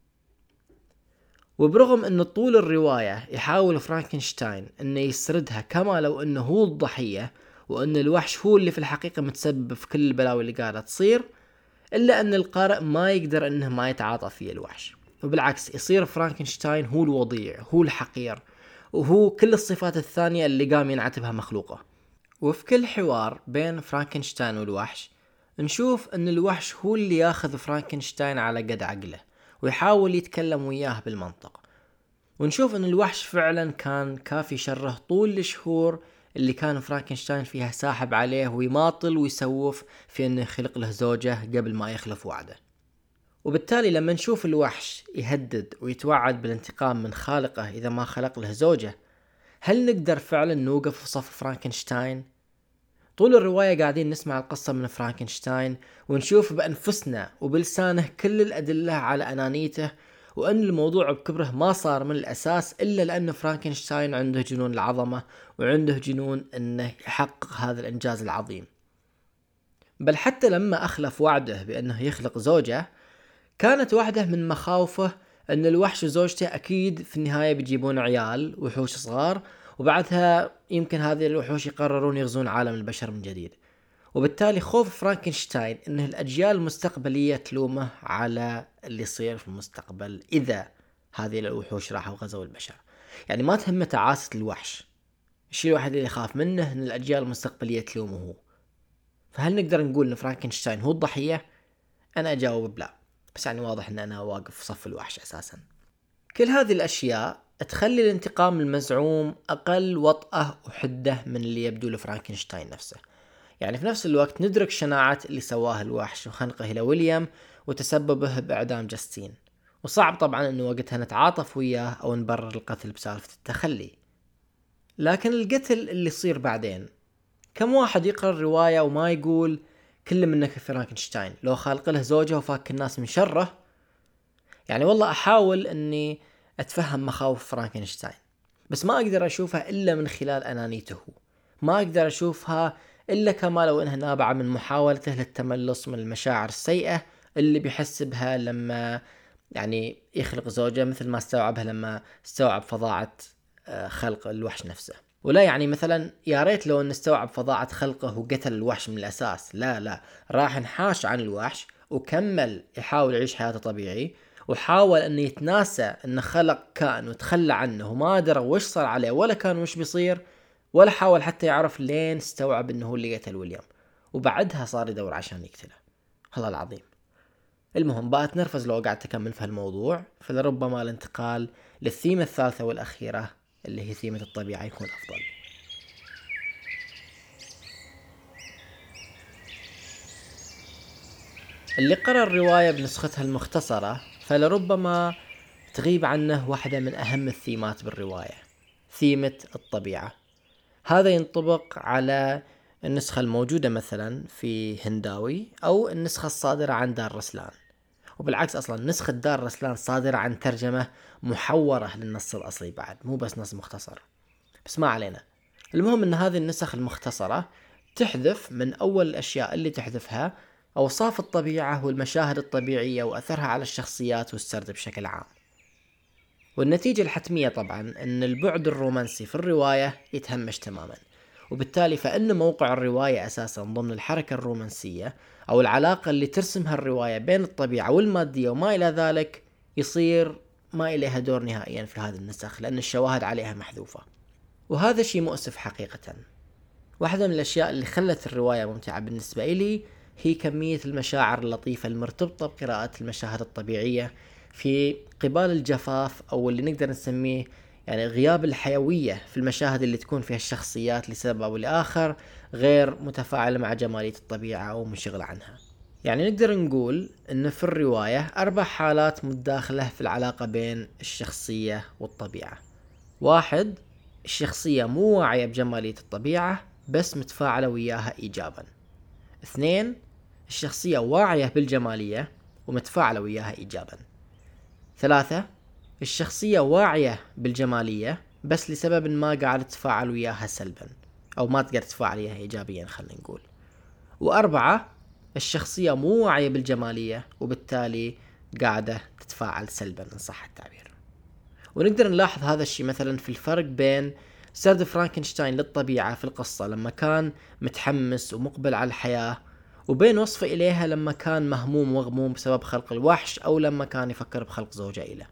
وبرغم أن طول الرواية يحاول فرانكنشتاين أنه يسردها كما لو أنه هو الضحية وأن الوحش هو اللي في الحقيقة متسبب في كل البلاوي اللي قاعدة تصير، إلا أن القارئ ما يقدر أنه ما يتعاطى فيه الوحش، وبالعكس يصير فرانكنشتاين هو الوضيع، هو الحقير، وهو كل الصفات الثانية اللي قام ينعتبها مخلوقه. وفي كل حوار بين فرانكنشتاين والوحش نشوف أن الوحش هو اللي ياخذ فرانكنشتاين على قد عقله ويحاول يتكلم وياه بالمنطق، ونشوف أن الوحش فعلا كان كافي شره طول الشهور اللي كان فرانكنشتاين فيها ساحب عليه ويماطل ويسوف في أنه يخلق له زوجة قبل ما يخلف وعده. وبالتالي لما نشوف الوحش يهدد ويتوعد بالانتقام من خالقه إذا ما خلق له زوجة، هل نقدر فعلا نوقف في صف فرانكنشتاين؟ طول الرواية قاعدين نسمع القصة من فرانكنشتاين ونشوف بأنفسنا وبلسانه كل الأدلة على أنانيته، وأن الموضوع بكبره ما صار من الأساس إلا لأن فرانكنشتاين عنده جنون العظمة وعنده جنون أنه يحقق هذا الإنجاز العظيم. بل حتى لما أخلف وعده بأنه يخلق زوجة، كانت واحدة من مخاوفه أن الوحش وزوجته أكيد في النهاية بيجيبون عيال وحوش صغار، وبعدها يمكن هذه الوحوش يقررون يغزون عالم البشر من جديد. وبالتالي خوف فرانكنشتاين ان الاجيال المستقبلية تلومه على اللي يصير في المستقبل اذا هذه الوحوش راحوا غزوا البشر. يعني ما تهمه تعاسة الوحش، الشيء الوحيد اللي يخاف منه ان الاجيال المستقبلية تلومه هو. فهل نقدر نقول ان فرانكنشتاين هو الضحية؟ انا اجاوب لا، بس يعني واضح ان انا واقف في صف الوحش اساسا. كل هذه الاشياء تخلي الانتقام المزعوم اقل وطأة وحدة من اللي يبدو لفرانكنشتاين نفسه. يعني في نفس الوقت ندرك شناعة اللي سواه الوحش وخنقه لويليام وتسببه بإعدام جاستين، وصعب طبعا انه وقتها نتعاطف وياه او نبرر القتل بسالفة التخلي. لكن القتل اللي يصير بعدين، كم واحد يقرأ الرواية وما يقول كل منك فرانكنشتاين لو خالق له زوجه وفاك الناس من شره؟ يعني والله احاول اني اتفهم مخاوف فرانكنشتاين، بس ما اقدر اشوفها الا من خلال انانيته، ما اقدر اشوفها إلا كما لو إنها نابعة من محاولته للتملص من المشاعر السيئة اللي بيحس بها لما يعني يخلق زوجة، مثل ما استوعبها لما استوعب فظاعة خلق الوحش نفسه. ولا يعني مثلا يا ريت لو إن استوعب فظاعة خلقه وقتل الوحش من الأساس، لا لا، راح نحاش عن الوحش وكمل يحاول يعيش حياته طبيعي، وحاول أنه يتناسى أنه خلق كائن وتخلى عنه وما أدرى وش صار عليه ولا كان وش بيصير، ولا حاول حتى يعرف لين استوعب انه هو اللي قتل ويليام، وبعدها صار يدور عشان يقتله. الله العظيم. المهم بقى تنرفز لو قاعد تكمل في هالموضوع، فلربما الانتقال للثيمة الثالثة والأخيرة اللي هي ثيمة الطبيعة يكون أفضل. اللي قرأ الرواية بنسختها المختصرة فلربما تغيب عنه واحدة من أهم الثيمات بالرواية، ثيمة الطبيعة. هذا ينطبق على النسخة الموجودة مثلا في هنداوي أو النسخة الصادرة عن دار رسلان، وبالعكس أصلا نسخة دار رسلان صادرة عن ترجمة محورة للنص الأصلي بعد، مو بس نص مختصر، بس ما علينا. المهم أن هذه النسخ المختصرة تحذف من أول الأشياء اللي تحذفها أوصاف الطبيعة والمشاهد الطبيعية وأثرها على الشخصيات والسرد بشكل عام. والنتيجة الحتمية طبعا أن البعد الرومانسي في الرواية يتهمش تماما، وبالتالي فإن موقع الرواية أساسا ضمن الحركة الرومانسية أو العلاقة اللي ترسمها الرواية بين الطبيعة والمادية وما إلى ذلك يصير ما إليها دور نهائيا في هذه النسخ، لأن الشواهد عليها محذوفة، وهذا شيء مؤسف حقيقة. واحدة من الأشياء اللي خلت الرواية ممتعة بالنسبة إلي هي كمية المشاعر اللطيفة المرتبطة بقراءة المشاهد الطبيعية في قبال الجفاف، أو اللي نقدر نسميه يعني غياب الحيوية في المشاهد اللي تكون فيها الشخصيات لسبب أو لآخر غير متفاعلة مع جمالية الطبيعة أو منشغلة عنها. يعني نقدر نقول إن في الرواية أربع حالات متداخلة في العلاقة بين الشخصية والطبيعة. واحد، الشخصية مو واعية بجمالية الطبيعة بس متفاعلة وياها إيجابا. اثنين، الشخصية واعية بالجمالية ومتفاعلة وياها إيجابا. ثلاثة، الشخصية واعية بالجمالية بس لسبب ما قاعدة تتفاعل وياها سلبا أو ما تقدر تتفاعل وياها إيجابيا خلينا نقول. وأربعة، الشخصية مو واعية بالجمالية وبالتالي قاعدة تتفاعل سلبا إن صح التعبير. ونقدر نلاحظ هذا الشيء مثلا في الفرق بين سرد فرانكنشتاين للطبيعة في القصة لما كان متحمس ومقبل على الحياة، وبين وصفه إليها لما كان مهموم وغموم بسبب خلق الوحش أو لما كان يفكر بخلق زوجة إله.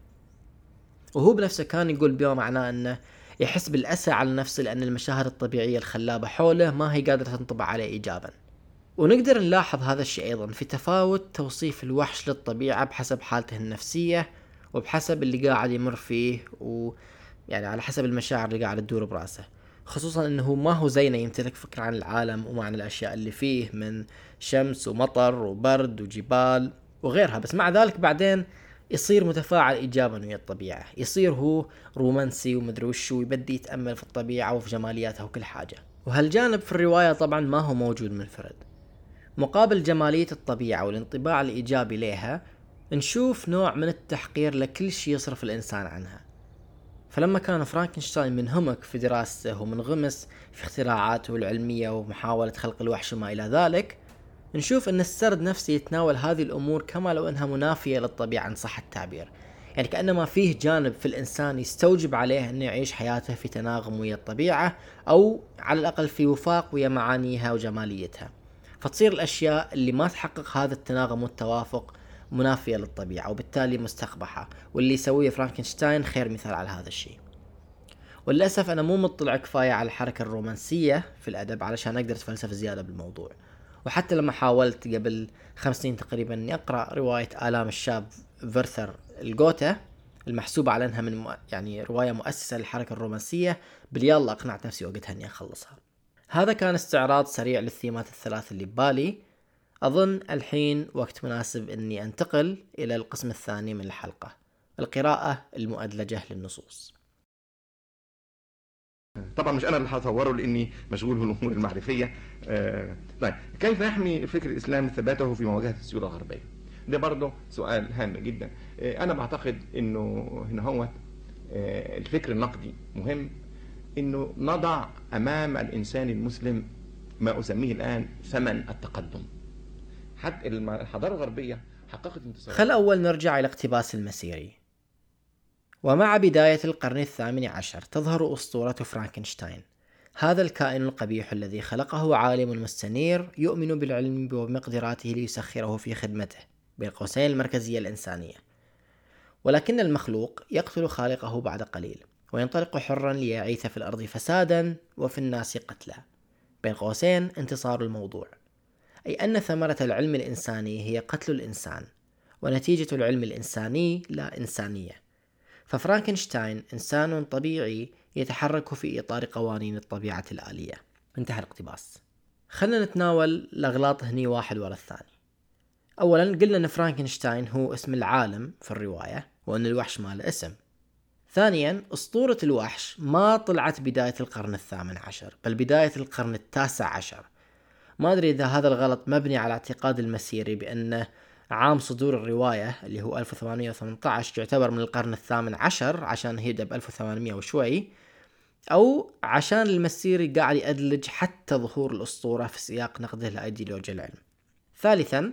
وهو بنفسه كان يقول بما معناه أنه يحس بالأسى على نفسه لأن المشاهد الطبيعية الخلابة حوله ما هي قادرة تنطبع عليه إيجابا. ونقدر نلاحظ هذا الشيء أيضا في تفاوت توصيف الوحش للطبيعة بحسب حالته النفسية وبحسب اللي قاعد يمر فيه، ويعني على حسب المشاعر اللي قاعد تدور براسه، خصوصا أنه ما هو زينا يمتلك فكرة عن العالم ومعنى الأشياء اللي فيه من شمس ومطر وبرد وجبال وغيرها، بس مع ذلك بعدين يصير متفاعل إيجابا ويا الطبيعة، يصير هو رومانسي ومدري وشو ويبدي يتأمل في الطبيعة وفي جمالياتها وكل حاجة. وهالجانب في الرواية طبعا ما هو موجود منفرد. مقابل جمالية الطبيعة والانطباع الإيجابي لها نشوف نوع من التحقير لكل شيء يصرف الإنسان عنها. فلما كان فرانكنشتاين منهمك في دراسته ومنغمس في اختراعاته العلمية ومحاولة خلق الوحش وما إلى ذلك، نشوف أن السرد نفسه يتناول هذه الأمور كما لو أنها منافية للطبيعة إن صح التعبير. يعني كأنما فيه جانب في الإنسان يستوجب عليه أنه يعيش حياته في تناغم ويا الطبيعة، أو على الأقل في وفاق ويا معانيها وجماليتها. فتصير الأشياء اللي ما تحقق هذا التناغم والتوافق منافية للطبيعة وبالتالي مستقبحة، واللي يسويه فرانكنشتاين خير مثال على هذا الشيء. وللأسف أنا مو مطلع كفاية على الحركة الرومانسية في الأدب علشان أقدر أتفلسف زيادة بالموضوع. وحتى لما حاولت قبل خمس سنين تقريبا أني أقرأ رواية آلام الشاب فيرثر الغوتا المحسوبة على أنها من يعني رواية مؤسسة للحركة الرومانسية، باليلا أقنعت نفسي وقتها أني أخلصها. هذا كان استعراض سريع للثيمات الثلاث اللي ببالي. أظن الحين وقت مناسب أني أنتقل إلى القسم الثاني من الحلقة، القراءة المؤدلجة للنصوص. طبعا مش انا اللي هصوره لاني مشغول بالامور المعرفيه. آه، طيب كيف يحمي الفكر الاسلامي ثباته في مواجهه السيوله الغربيه؟ ده برضه سؤال هام جدا. آه، انا بعتقد انه هنا هو آه، الفكر النقدي مهم، انه نضع امام الانسان المسلم ما اسميه الان ثمن التقدم. حتى الحضاره الغربيه حققت انتصارات. خل اول نرجع الى اقتباس المسيري. ومع بداية القرن الثامن عشر تظهر أسطورة فرانكنشتاين، هذا الكائن القبيح الذي خلقه عالم مستنير يؤمن بالعلم وبمقدراته ليسخره في خدمته، بين قوسين المركزية الإنسانية. ولكن المخلوق يقتل خالقه بعد قليل، وينطلق حرا ليعيث في الأرض فسادا وفي الناس قتلا، بين قوسين انتصار الموضوع. أي أن ثمرة العلم الإنساني هي قتل الإنسان، ونتيجة العلم الإنساني لا إنسانية. ففرانكنشتاين إنسان طبيعي يتحرك في إطار قوانين الطبيعة الآلية. انتهى الاقتباس. خلنا نتناول الأغلاط هني واحد ورا الثاني. أولا قلنا أن فرانكنشتاين هو اسم العالم في الرواية، وأن الوحش ما له اسم. ثانيا أسطورة الوحش ما طلعت بداية القرن الثامن عشر، بل بداية القرن التاسع عشر. ما أدري إذا هذا الغلط مبني على اعتقاد المسيري بأنه عام صدور الرواية اللي هو ألف وثمانمائة وثمانية عشر يعتبر من القرن الثامن عشر عشان هيدا ب ألف وثمانمائة وشوي، أو عشان المسيري قاعد يأدلج حتى ظهور الأسطورة في سياق نقده لأيديولوجيا العلم. ثالثا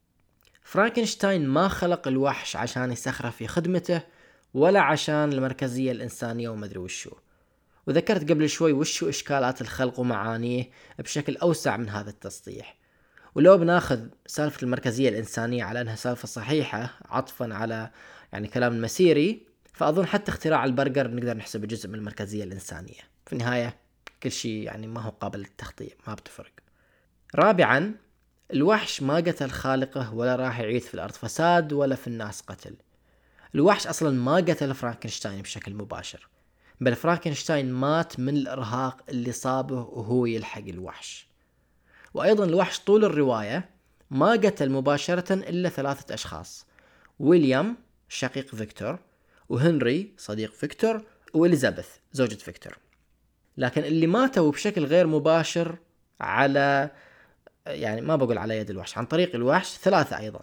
فرانكنشتاين ما خلق الوحش عشان يسخره في خدمته، ولا عشان المركزية الإنسانية ومدري وشو. وذكرت قبل شوي وشو إشكالات الخلق ومعانيه بشكل أوسع من هذا التسطيح. ولو بناخذ سالفة المركزية الإنسانية على أنها سالفة صحيحة عطفا على يعني كلام المسيري، فأظن حتى اختراع البرجر نقدر نحسبه جزء من المركزية الإنسانية. في النهاية كل شيء يعني ما هو قابل للتخطيط، ما بتفرق. رابعا الوحش ما قتل خالقه، ولا راح يعيث في الأرض فساد ولا في الناس قتل. الوحش أصلا ما قتل فرانكنشتاين بشكل مباشر، بل فرانكنشتاين مات من الإرهاق اللي صابه وهو يلحق الوحش. وأيضا الوحش طول الرواية ما قتل مباشرة إلا ثلاثة أشخاص: ويليام شقيق فيكتور، وهنري صديق فيكتور، وإليزابيث زوجة فيكتور. لكن اللي ماتوا بشكل غير مباشر على يعني ما بقول على يد الوحش، عن طريق الوحش ثلاثة أيضا: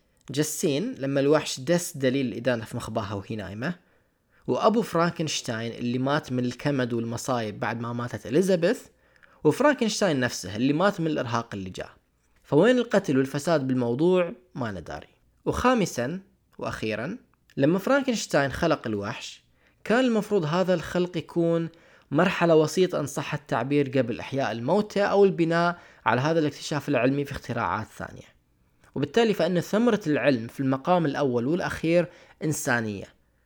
جسين لما الوحش دس دليل الإدانة في مخباها وهي نايمة، وأبو فرانكنشتاين اللي مات من الكمد والمصايب بعد ما ماتت إليزابيث، وفرانكنشتاين نفسه اللي مات من الإرهاق اللي جاء. فوين القتل والفساد بالموضوع ما نداري. وخامسا وأخيرا لما فرانكنشتاين خلق الوحش كان المفروض هذا الخلق يكون مرحلة وسيطة إن صح التعبير قبل إحياء الموتى أو البناء على هذا الاكتشاف العلمي في اختراعات ثانية. وبالتالي فإن ثمرة العلم في المقام الأول والأخير إنسانية،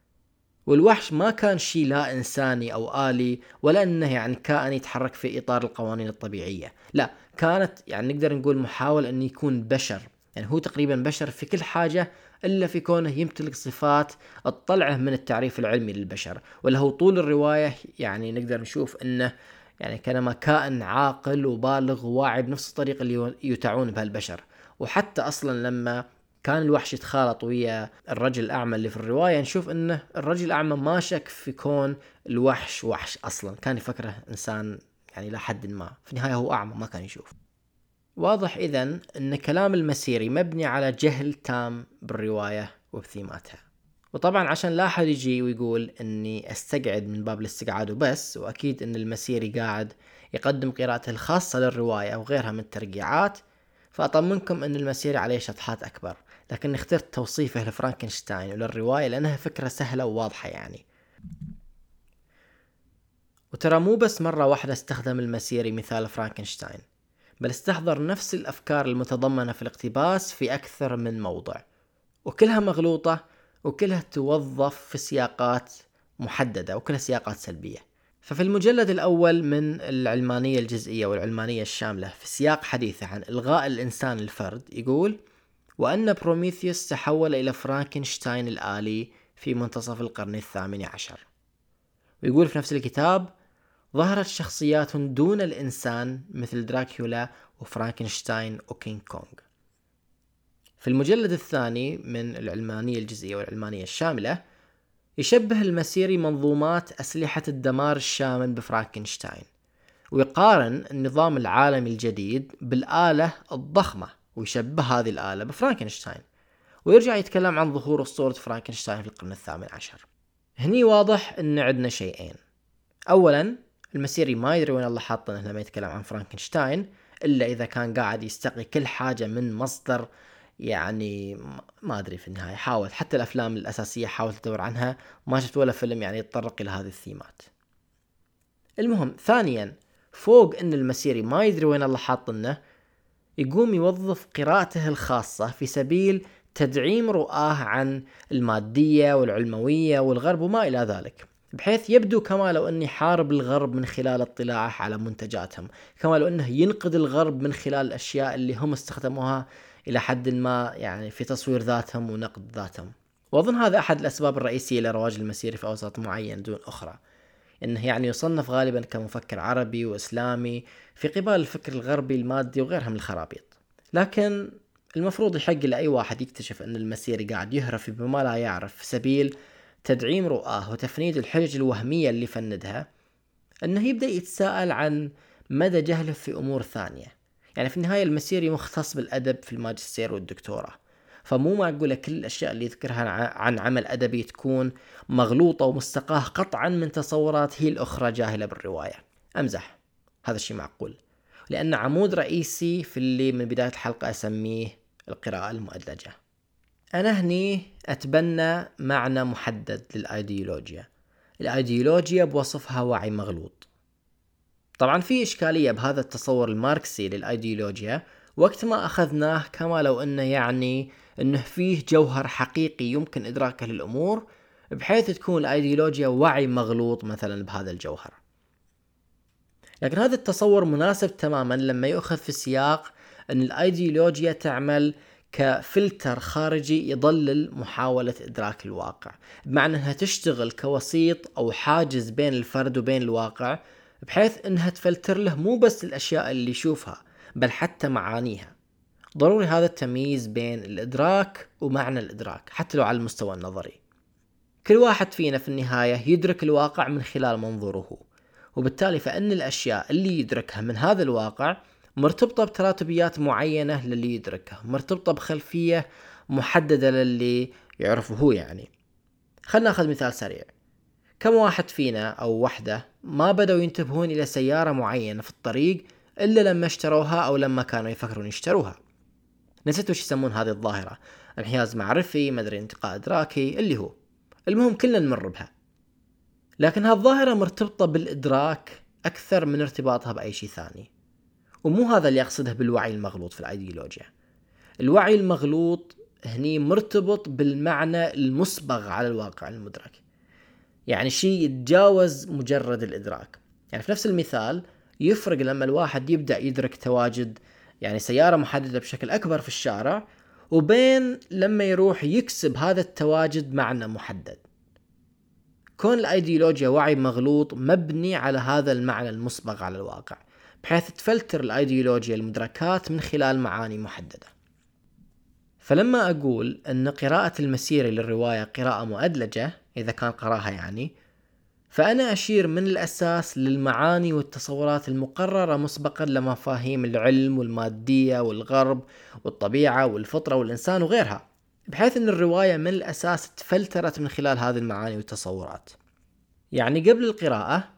والوحش ما كان شيء لا إنساني أو آلي، ولا أنه يعني كائن يتحرك في إطار القوانين الطبيعية. لا، كانت يعني نقدر نقول محاول أن يكون بشر، يعني هو تقريبا بشر في كل حاجة إلا في كونه يمتلك صفات تطلعه من التعريف العلمي للبشر. ولا هو طول الرواية يعني نقدر نشوف أنه يعني كانما كائن عاقل وبالغ وواعي بنفس الطريقة اللي يتعون بها البشر. وحتى أصلا لما كان الوحش يتخالط ويا الرجل الأعمى اللي في الرواية نشوف أنه الرجل الأعمى ما شك في كون الوحش وحش أصلا، كان يفكره إنسان يعني لا حد ما، في النهاية هو أعمى ما كان يشوف. واضح إذن أن كلام المسيري مبني على جهل تام بالرواية وبثيماتها. وطبعا عشان لا أحد يجي ويقول أني أستقعد من باب الاستقعاد وبس، وأكيد أن المسيري قاعد يقدم قراءته الخاصة للرواية وغيرها من الترقيعات، فأطمنكم أن المسيري عليه شطحات أكبر، لكن اخترت توصيفه لفرانكنشتاين وللرواية لأنها فكرة سهلة وواضحة يعني. وترى مو بس مرة واحدة استخدم المسيري مثال فرانكنشتاين، بل استحضر نفس الأفكار المتضمنة في الاقتباس في أكثر من موضع، وكلها مغلوطة وكلها توظف في سياقات محددة وكلها سياقات سلبية. ففي المجلد الأول من العلمانية الجزئية والعلمانية الشاملة في سياق حديثه عن إلغاء الإنسان الفرد يقول: وأن بروميثيوس تحول إلى فرانكنشتاين الآلي في منتصف القرن الثامن عشر. ويقول في نفس الكتاب: ظهرت شخصيات دون الإنسان مثل دراكولا وفرانكنشتاين وكينغ كونغ. في المجلد الثاني من العلمانية الجزئية والعلمانية الشاملة يشبه المسيري منظومات أسلحة الدمار الشامل بفرانكنشتاين، ويقارن النظام العالمي الجديد بالآلة الضخمة ويشبه هذه الآلة بفرانكنشتاين، ويرجع يتكلم عن ظهور أسطورة فرانكنشتاين في القرن الثامن عشر. هني واضح أن عندنا شيئين: أولا المسيري ما يدري وين الله حاطنه لما يتكلم عن فرانكنشتاين إلا إذا كان قاعد يستقي كل حاجة من مصدر، يعني ما أدري في النهاية حاول حتى الأفلام الأساسية حاول تدور عنها، ما شفت ولا فيلم يعني يتطرق إلى هذه الثيمات. المهم ثانيا فوق أن المسيري ما يدري وين الله حاطنه، يقوم يوظف قراءته الخاصة في سبيل تدعيم رؤاه عن المادية والعلموية والغرب وما إلى ذلك، بحيث يبدو كما لو أنه يحارب الغرب من خلال اطلاعه على منتجاتهم، كما لو أنه ينقد الغرب من خلال الأشياء اللي هم استخدموها إلى حد ما يعني في تصوير ذاتهم ونقد ذاتهم. وأظن هذا أحد الأسباب الرئيسية لرواج المسيري في أوساط معين دون أخرى، إنه يعني يصنف غالبا كمفكر عربي وإسلامي في قبال الفكر الغربي المادي وغيرها من الخرابيط. لكن المفروض يحق لأي واحد يكتشف أن المسيري قاعد يهرف بما لا يعرف في سبيل تدعيم رؤاه وتفنيد الحجج الوهمية اللي فندها، أنه يبدأ يتساءل عن مدى جهله في أمور ثانية. يعني في النهاية المسيري مختص بالأدب في الماجستير والدكتوراه، فمو معقولة كل الأشياء اللي يذكرها عن عمل أدبي تكون مغلوطة ومستقاة قطعا من تصورات هي الأخرى جاهلة بالرواية. أمزح، هذا الشيء معقول، لأن عمود رئيسي في اللي من بداية الحلقة أسميه القراءة المؤدلجة. أنا هني أتبنى معنى محدد للأيديولوجيا. الأيديولوجيا بوصفها وعي مغلوط. طبعا في إشكالية بهذا التصور الماركسي للأيديولوجيا وقت ما أخذناه كما لو أنه يعني أنه فيه جوهر حقيقي يمكن إدراكه للأمور، بحيث تكون الأيديولوجيا وعي مغلوط مثلا بهذا الجوهر. لكن هذا التصور مناسب تماما لما يؤخذ في سياق أن الأيديولوجيا تعمل كفلتر خارجي يضلل محاولة إدراك الواقع، بمعنى أنها تشتغل كوسيط أو حاجز بين الفرد وبين الواقع، بحيث أنها تفلتر له مو بس الأشياء اللي يشوفها بل حتى معانيها. ضروري هذا التمييز بين الإدراك ومعنى الإدراك حتى لو على المستوى النظري. كل واحد فينا في النهاية يدرك الواقع من خلال منظوره، وبالتالي فإن الأشياء اللي يدركها من هذا الواقع مرتبطة بتراتبيات معينة للي يدركها، مرتبطة بخلفية محددة للي يعرفه هو. يعني خلنا ناخذ مثال سريع. كم واحد فينا أو وحدة ما بدأوا ينتبهون إلى سيارة معينة في الطريق إلا لما اشتروها أو لما كانوا يفكرون يشتروها؟ نسيت وش يسمون هذه الظاهرة، انحياز معرفي، مدري انتقاء إدراكي، اللي هو المهم كلنا نمر بها. لكن هالظاهرة مرتبطة بالإدراك أكثر من ارتباطها بأي شيء ثاني، ومو هذا اللي يقصده بالوعي المغلوط في الأيديولوجيا. الوعي المغلوط هني مرتبط بالمعنى المسبغ على الواقع المدرك، يعني شيء يتجاوز مجرد الإدراك. يعني في نفس المثال يفرق لما الواحد يبدأ يدرك تواجد يعني سيارة محددة بشكل أكبر في الشارع، وبين لما يروح يكسب هذا التواجد معنى محدد. كون الأيديولوجيا وعي مغلوط مبني على هذا المعنى المسبغ على الواقع، بحيث تفلتر الأيديولوجيا المدركات من خلال معاني محددة. فلما أقول أن قراءة المسيري للرواية قراءة مؤدلجة إذا كان قراها يعني، فأنا أشير من الأساس للمعاني والتصورات المقررة مسبقا لمفاهيم العلم والمادية والغرب والطبيعة والفطرة والإنسان وغيرها، بحيث أن الرواية من الأساس تفلترت من خلال هذه المعاني والتصورات. يعني قبل القراءة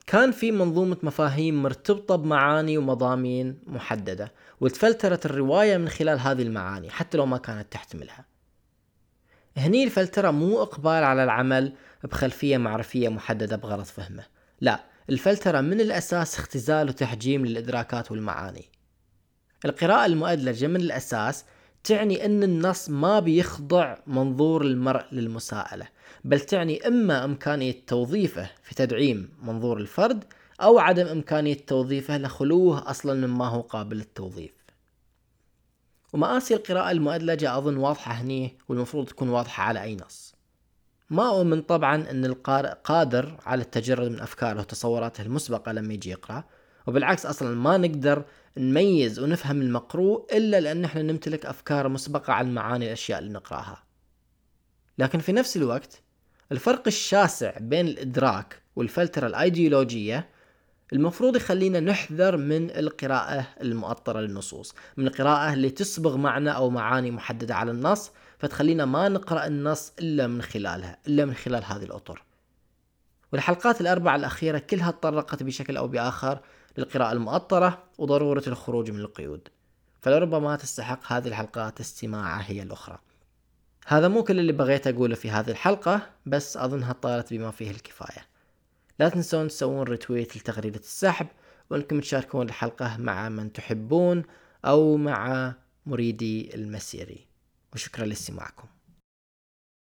كان في منظومة مفاهيم مرتبطة بمعاني ومضامين محددة، وتفلترت الرواية من خلال هذه المعاني حتى لو ما كانت تحتملها. هني الفلترة مو إقبال على العمل بخلفية معرفية محددة بغرض فهمه، لا، الفلترة من الأساس اختزال وتحجيم للإدراكات والمعاني. القراءة المؤدلجة من الأساس تعني أن النص ما بيخضع منظور المرء للمساءلة، بل تعني إما إمكانية توظيفه في تدعيم منظور الفرد أو عدم إمكانية توظيفه لخلوه أصلا مما هو قابل للتوظيف. ومآسي القراءة المؤدلجة أظن واضحة هني، والمفروض تكون واضحة على أي نص. ما أؤمن طبعا أن القارئ قادر على التجرد من أفكاره وتصوراته المسبقة لما يجي يقرأ، وبالعكس أصلا ما نقدر نميز ونفهم المقروء إلا لأن احنا نمتلك أفكار مسبقة عن معاني الأشياء اللي نقرأها. لكن في نفس الوقت الفرق الشاسع بين الإدراك والفلترة الأيديولوجية المفروض يخلينا نحذر من القراءة المؤطرة للنصوص، من القراءة اللي تسبغ معنى أو معاني محددة على النص فتخلينا ما نقرأ النص إلا من خلالها، إلا من خلال هذه الأطر. والحلقات الأربعة الأخيرة كلها تطرقت بشكل أو بآخر للقراءة المؤطرة وضرورة الخروج من القيود، فلربما تستحق هذه الحلقات استماعة هي الأخرى. هذا مو كل اللي بغيت أقوله في هذه الحلقة، بس أظنها طالت بما فيه الكفاية. لا تنسون تسوون ريتويت لتغريدة السحب، وأنكم تشاركون الحلقة مع من تحبون أو مع مريدي المسيري، وشكرا لاستماعكم.